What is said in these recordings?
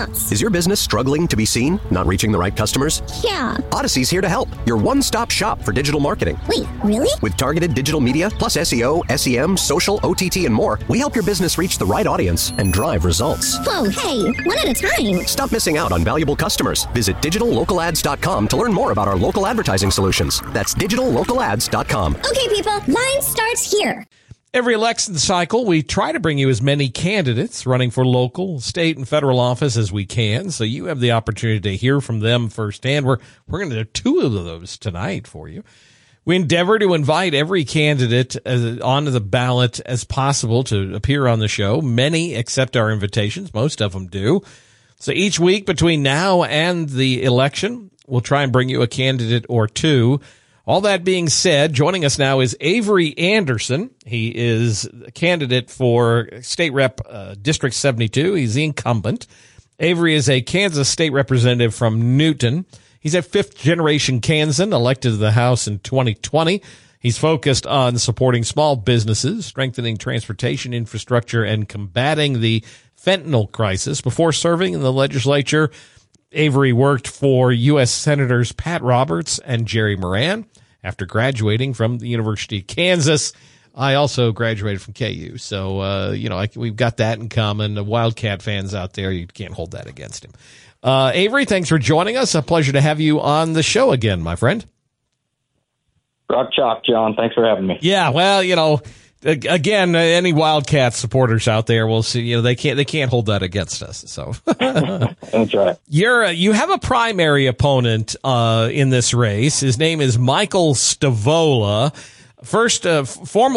else. Is your business struggling to be seen? Not reaching the right customers? Yeah. Odyssey's here to help. Your one-stop shop for digital marketing. Wait, really? With targeted digital media, plus SEO, SEM, social, OTT, and more, we help your business reach the right audience and drive results. Whoa, hey, one at a time. Stop missing out on valuable customers. Visit digitallocalads.com to learn more about our local advertising solutions. That's digitallocalads.com. Okay, people, line starts here. Every election cycle, we try to bring you as many candidates running for local, state, and federal office as we can, so you have the opportunity to hear from them firsthand. We're going to do 2 of those tonight for you. We endeavor to invite every candidate onto the ballot as possible to appear on the show. Many accept our invitations. Most of them do. So each week between now and the election, we'll try and bring you a candidate or 2. All that being said, joining us now is Avery Anderson. He is a candidate for State Rep District 72. He's the incumbent. Avery is a Kansas state representative from Newton. He's a fifth-generation Kansan, elected to the House in 2020. He's focused on supporting small businesses, strengthening transportation infrastructure, and combating the fentanyl crisis. Before serving in the legislature, Avery worked for U.S. Senators Pat Roberts and Jerry Moran. After graduating from the University of Kansas, I also graduated from KU. So, we've got that in common. The Wildcat fans out there, you can't hold that against him. Avery, thanks for joining us. A pleasure to have you on the show again, my friend. Rock chalk, John. Thanks for having me. Yeah, well, again, any Wildcat supporters out there will see, they can't hold that against us. So that's right. You have a primary opponent, in this race. His name is Michael Stavola. First, a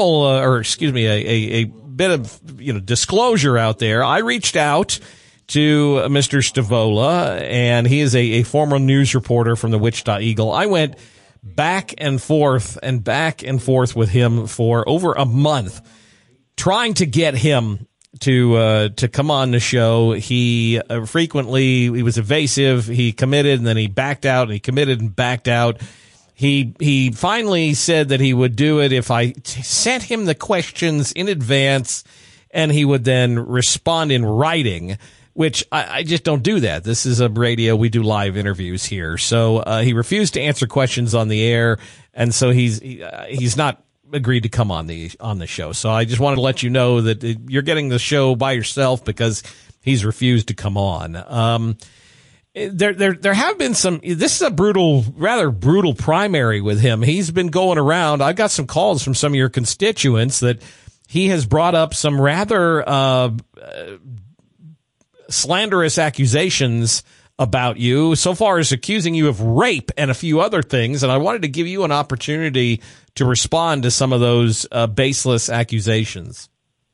bit of, disclosure out there. I reached out to Mr. Stavola, and he is a former news reporter from the Wichita Eagle. I went back and forth with him for over a month, trying to get him to come on the show. He was evasive. He committed and then he backed out, and he committed and backed out. He finally said that he would do it if I sent him the questions in advance, and he would then respond in writing, which I just don't do that. This is a radio. We do live interviews here. So he refused to answer questions on the air, and so he's not agreed to come on the show. So I just wanted to let you know that you're getting the show by yourself because he's refused to come on. There have been some. This is a rather brutal primary with him. He's been going around. I got some calls from some of your constituents that he has brought up some rather slanderous accusations about you, so far as accusing you of rape and a few other things. And I wanted to give you an opportunity to respond to some of those baseless accusations.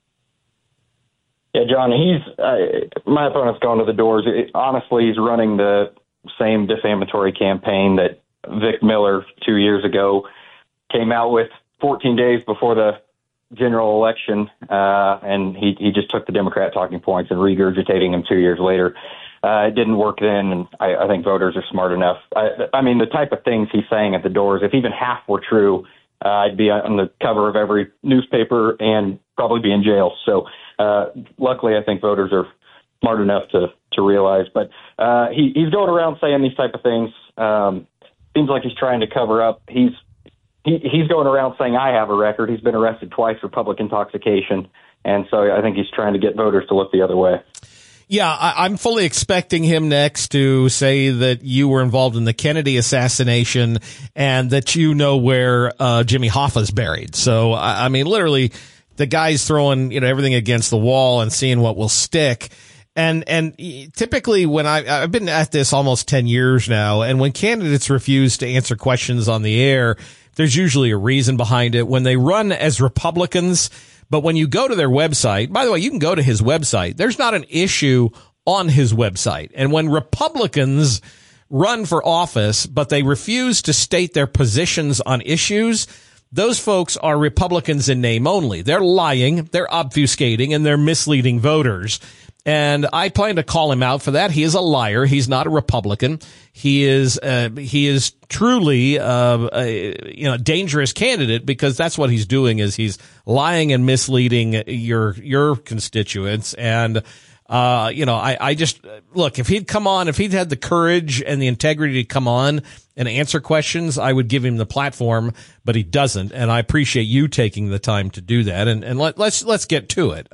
Yeah, John, my opponent's going to the doors. Honestly, he's running the same defamatory campaign that Vic Miller 2 years ago came out with 14 days before the general election, and he just took the Democrat talking points and regurgitating them 2 years later. It didn't work then, and I think voters are smart enough. I mean, the type of things he's saying at the doors, if even half were true, I'd be on the cover of every newspaper and probably be in jail. So luckily, I think voters are smart enough to realize. But he's going around saying these type of things. Seems like he's trying to cover up. He's going around saying I have a record. He's been arrested twice for public intoxication. And so I think he's trying to get voters to look the other way. Yeah, I'm fully expecting him next to say that you were involved in the Kennedy assassination and that you know where Jimmy Hoffa's buried. So, I mean, literally, the guy's throwing everything against the wall and seeing what will stick. And typically when I've been at this almost 10 years now, and when candidates refuse to answer questions on the air, there's usually a reason behind it. When they run as Republicans, but when you go to their website, by the way, you can go to his website. There's not an issue on his website. And when Republicans run for office, but they refuse to state their positions on issues, those folks are Republicans in name only. They're lying, they're obfuscating, and they're misleading voters. And I plan to call him out for that. He is a liar. He's not a Republican. He is truly a dangerous candidate, because that's what he's doing, is he's lying and misleading your constituents. And I just look, if he'd had the courage and the integrity to come on and answer questions, I would give him the platform, but he doesn't. And I appreciate you taking the time to do that. And let's get to it.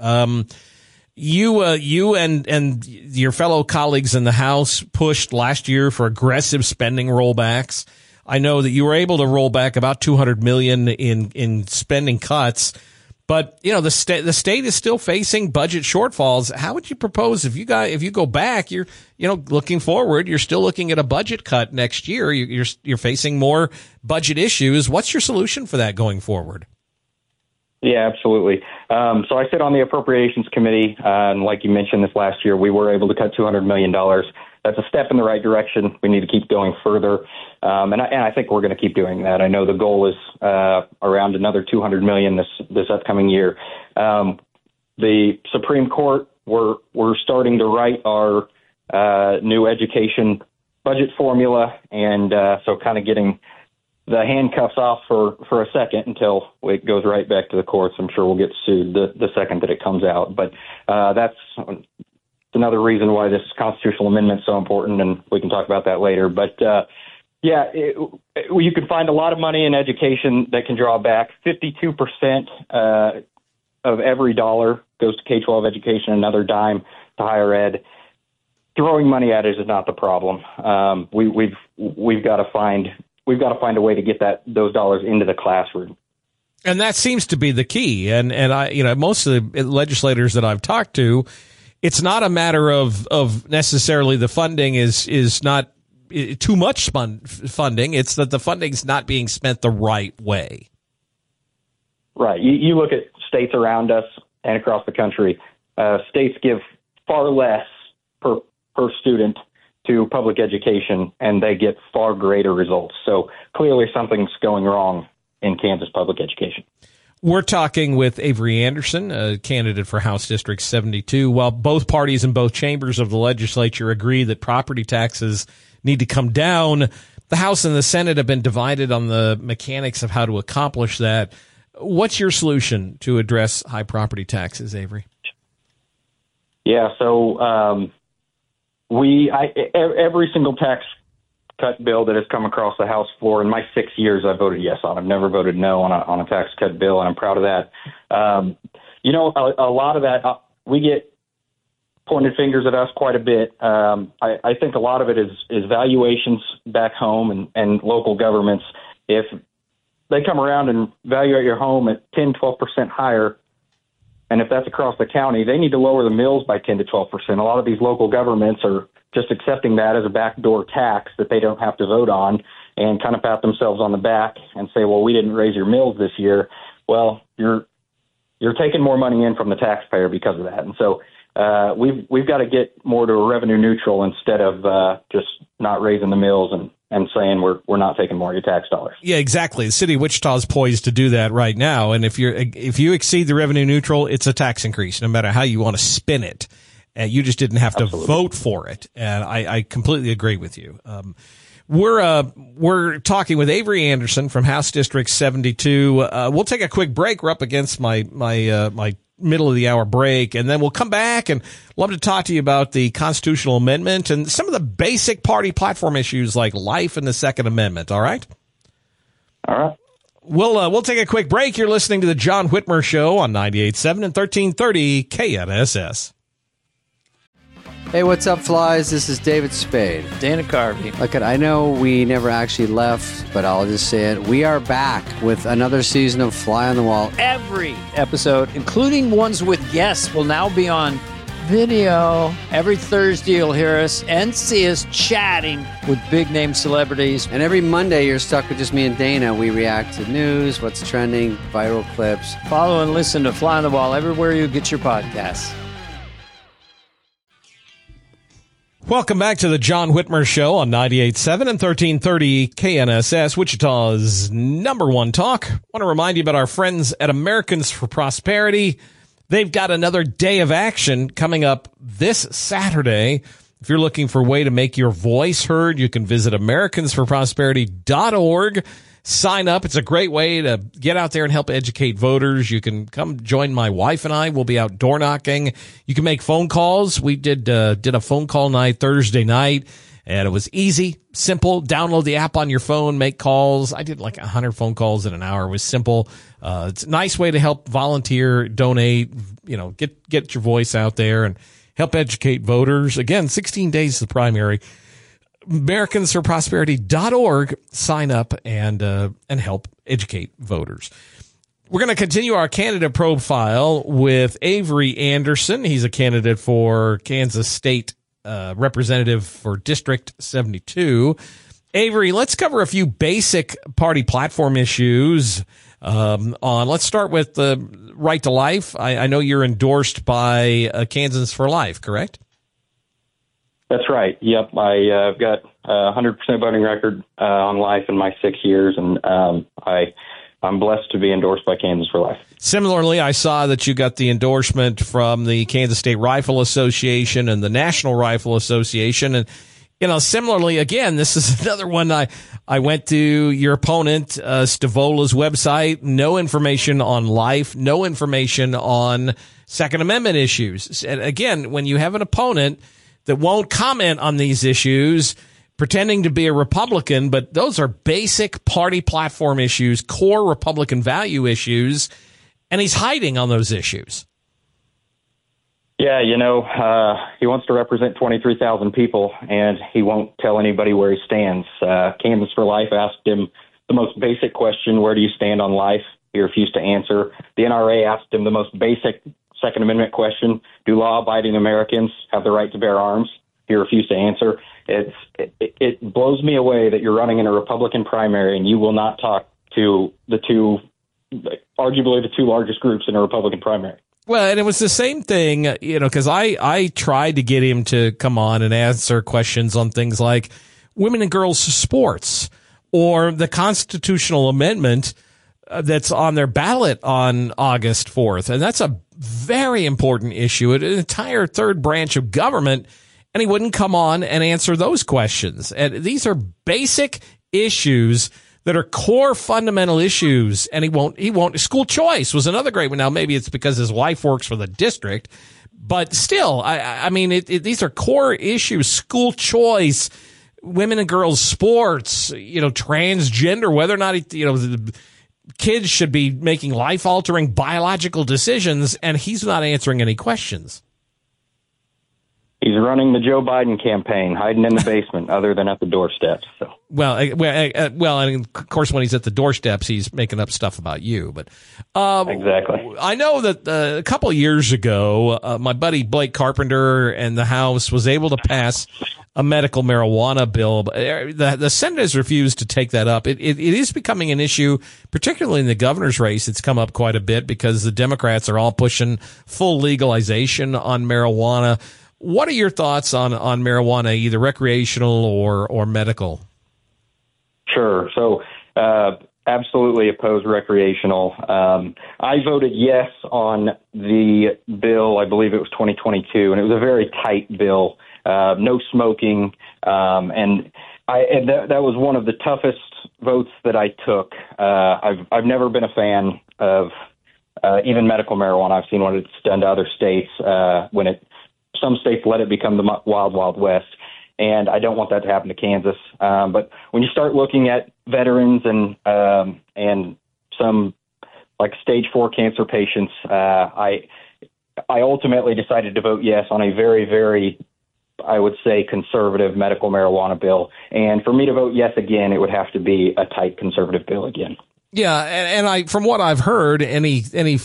You and your fellow colleagues in the House pushed last year for aggressive spending rollbacks. I know that you were able to roll back about $200 million in spending cuts. But, the state is still facing budget shortfalls. How would you propose if you go back, you're looking forward, you're still looking at a budget cut next year. You're facing more budget issues. What's your solution for that going forward? Yeah, absolutely. So I sit on the Appropriations Committee, and like you mentioned, this last year we were able to cut $200 million. That's a step in the right direction. We need to keep going further, and I think we're going to keep doing that. I know the goal is around another $200 million this upcoming year. The Supreme Court, we're starting to write our new education budget formula, and so kind of getting the handcuffs off for a second until it goes right back to the courts. I'm sure we'll get sued the second that it comes out. But that's another reason why this constitutional amendment is so important, and we can talk about that later. But, you can find a lot of money in education that can draw back. 52% of every dollar goes to K-12 education, another dime to higher ed. Throwing money at it is not the problem. We've got to find a way to get those dollars into the classroom. And that seems to be the key. And I, most of the legislators that I've talked to, it's not a matter of necessarily the funding is not too much funding. It's that the funding's not being spent the right way. Right. You look at states around us and across the country, states give far less per student to public education, and they get far greater results. So clearly something's going wrong in Kansas public education. We're talking with Avery Anderson, a candidate for House District 72. While both parties in both chambers of the legislature agree that property taxes need to come down, the House and the Senate have been divided on the mechanics of how to accomplish that. What's your solution to address high property taxes, Avery? Yeah, so every single tax cut bill that has come across the House floor in my 6 years, I voted yes on. I've never voted no on a tax cut bill, and I'm proud of that. A lot of that, we get pointed fingers at us quite a bit. I think a lot of it is valuations back home and local governments. If they come around and valuate your home at 10, 12% higher, and if that's across the county, they need to lower the mills by 10 to 12%. A lot of these local governments are just accepting that as a backdoor tax that they don't have to vote on and kind of pat themselves on the back and say, well, we didn't raise your mills this year. Well, you're taking more money in from the taxpayer because of that. And so we've got to get more to a revenue neutral instead of just not raising the mills and saying we're not taking more of your tax dollars. Yeah, exactly. The city of Wichita is poised to do that right now. And if you exceed the revenue neutral, it's a tax increase, no matter how you want to spin it. You just didn't have to vote for it. And I completely agree with you. We're talking with Avery Anderson from House District 72. We'll take a quick break. We're up against my middle of the hour break, and then we'll come back and love to talk to you about the constitutional amendment and some of the basic party platform issues like life and the Second Amendment. All right. All right. We'll take a quick break. You're listening to the John Whitmer Show on 98.7 and 1330 KNSS. Hey, what's up, flies? This is David Spade. Dana Carvey. Look, I know we never actually left, but I'll just say it. We are back with another season of Fly on the Wall. Every episode, including ones with guests, will now be on video. Every Thursday, you'll hear us and see us chatting with big-name celebrities. And every Monday, you're stuck with just me and Dana. We react to news, what's trending, viral clips. Follow and listen to Fly on the Wall everywhere you get your podcasts. Welcome back to the John Whitmer Show on 98.7 and 1330 KNSS, Wichita's number one talk. I want to remind you about our friends at Americans for Prosperity. They've got another day of action coming up this Saturday. If you're looking for a way to make your voice heard, you can visit AmericansForProsperity.org sign up. It's a great way to get out there and help educate voters. You can come join my wife and I. We'll be out door knocking. You can make phone calls. We did a phone call night Thursday night, and it was easy, simple. Download the app on your phone, make calls. I did like 100 phone calls in an hour. It was simple. It's a nice way to help volunteer, donate, get your voice out there and help educate voters. Again, 16 days to the primary. AmericansForProsperity.org. Sign up and help educate voters. We're going to continue our candidate profile with Avery Anderson. He's a candidate for Kansas State representative for District 72. Avery, let's cover a few basic party platform issues. Let's start with the right to life. I know you're endorsed by Kansans for Life, correct? That's right. Yep. I've got a 100% voting record on life in my 6 years, and I'm blessed to be endorsed by Kansas for Life. Similarly, I saw that you got the endorsement from the Kansas State Rifle Association and the National Rifle Association. And, similarly, again, this is another one. I went to your opponent, Stavola's website, no information on life, no information on Second Amendment issues. And again, when you have an opponent that won't comment on these issues, pretending to be a Republican, but those are basic party platform issues, core Republican value issues, and he's hiding on those issues. Yeah, he wants to represent 23,000 people, and he won't tell anybody where he stands. Kansas for Life asked him the most basic question, where do you stand on life? He refused to answer. The NRA asked him the most basic Second Amendment question, do law-abiding Americans have the right to bear arms? He refused to answer. It blows me away that you're running in a Republican primary and you will not talk to arguably the two largest groups in a Republican primary. Well, and it was the same thing, because I tried to get him to come on and answer questions on things like women and girls sports or the constitutional amendment that's on their ballot on August 4th. And that's a very important issue, an entire third branch of government, and he wouldn't come on and answer those questions. And these are basic issues that are core fundamental issues, and he won't. School choice was another great one. Now, maybe it's because his wife works for the district, but still, these are core issues. School choice, women and girls sports, transgender, whether or not, kids should be making life-altering biological decisions, and he's not answering any questions. He's running the Joe Biden campaign, hiding in the basement, other than at the doorsteps. So. Well, and of course, when he's at the doorsteps, he's making up stuff about you. But exactly, I know that a couple of years ago, my buddy Blake Carpenter and the House was able to pass a medical marijuana bill. The Senate has refused to take that up. It is becoming an issue, particularly in the governor's race. It's come up quite a bit because the Democrats are all pushing full legalization on marijuana. What are your thoughts on marijuana, either recreational or medical? Sure. So, absolutely oppose recreational. I voted yes on the bill. I believe it was 2022, and it was a very tight bill. No smoking, and that was one of the toughest votes that I took. I've never been a fan of even medical marijuana. I've seen what it's done to other states when some states let it become the wild, wild west, and I don't want that to happen to Kansas. But when you start looking at veterans and some like stage 4 cancer patients, I ultimately decided to vote yes on a very, very, I would say, conservative medical marijuana bill. And for me to vote yes again, it would have to be a tight conservative bill again. Yeah, and from what I've heard, any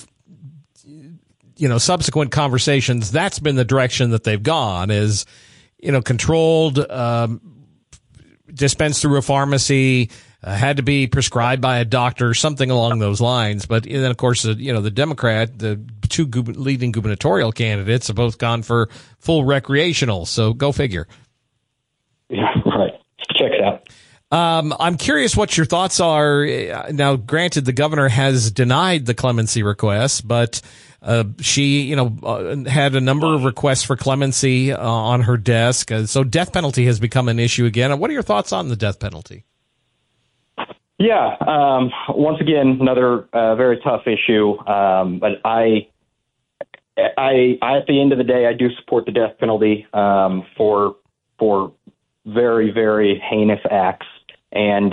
subsequent conversations, that's been the direction that they've gone is, controlled, dispensed through a pharmacy, had to be prescribed by a doctor, something along those lines. But then, of course, the Democrat, the two leading gubernatorial candidates have both gone for full recreational. So go figure. Yeah, right. Check it out. I'm curious what your thoughts are. Now, granted, the governor has denied the clemency request, but she, had a number of requests for clemency on her desk. So death penalty has become an issue again. What are your thoughts on the death penalty? Yeah. Once again, another very tough issue. But I, at the end of the day, I do support the death penalty for very, very heinous acts. And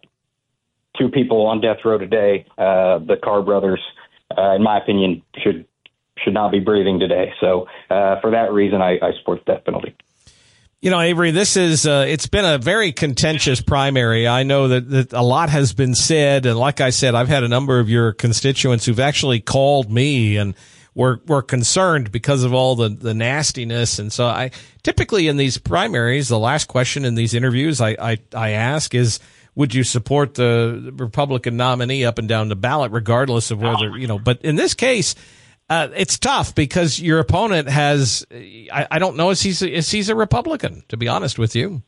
2 people on death row today, the Carr brothers, in my opinion, should not be breathing today. So for that reason, I support the death penalty. You know, Avery, this is, it's been a very contentious primary. I know that a lot has been said. And like I said, I've had a number of your constituents who've actually called me and were concerned because of all the nastiness. And so I typically in these primaries, the last question in these interviews I ask is, would you support the Republican nominee up and down the ballot, regardless of whether, but in this case, it's tough because your opponent has, I don't know if he's a Republican, to be honest with you.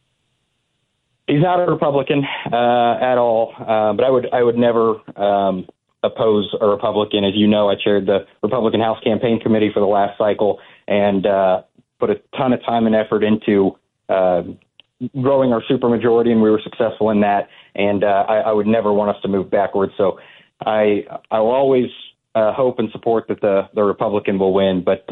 He's not a Republican at all, but I would never oppose a Republican. As you know, I chaired the Republican House Campaign Committee for the last cycle and put a ton of time and effort into growing our supermajority, and we were successful in that. And I would never want us to move backwards. So I will always hope and support that the Republican will win. But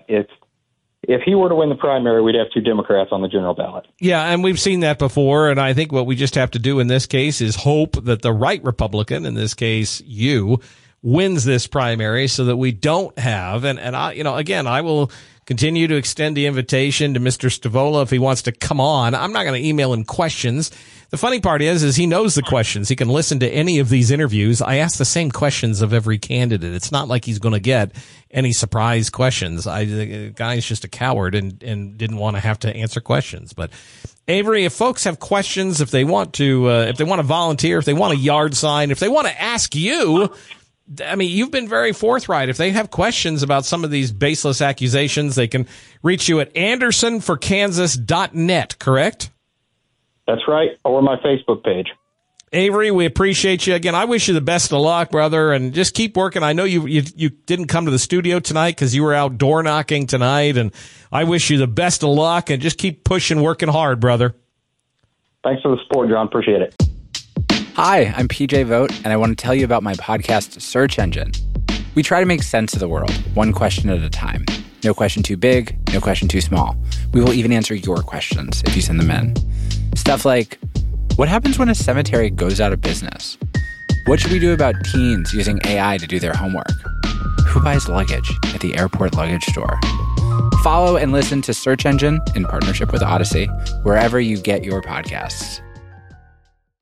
if he were to win the primary, we'd have 2 Democrats on the general ballot. Yeah, and we've seen that before. And I think what we just have to do in this case is hope that the right Republican, in this case you, wins this primary so that we don't have. And I, again, I will continue to extend the invitation to Mr. Stavola if he wants to come on. I'm not going to email him questions. The funny part is he knows the questions. He can listen to any of these interviews. I ask the same questions of every candidate. It's not like he's going to get any surprise questions. The guy's just a coward and didn't want to have to answer questions. But Avery, if folks have questions, if they want to volunteer, if they want a yard sign, if they want to ask you, I mean, you've been very forthright. If they have questions about some of these baseless accusations, they can reach you at andersonforkansas.net, correct? That's right, or my Facebook page. Avery, we appreciate you. Again, I wish you the best of luck, brother, and just keep working. I know you didn't come to the studio tonight because you were out door knocking tonight, and I wish you the best of luck, and just keep pushing, working hard, brother. Thanks for the support, John. Appreciate it. Hi, I'm PJ Vogt, and I want to tell you about my podcast, Search Engine. We try to make sense of the world, one question at a time. No question too big, no question too small. We will even answer your questions if you send them in. Stuff like, what happens when a cemetery goes out of business? What should we do about teens using AI to do their homework? Who buys luggage at the airport luggage store? Follow and listen to Search Engine in partnership with Odyssey, wherever you get your podcasts.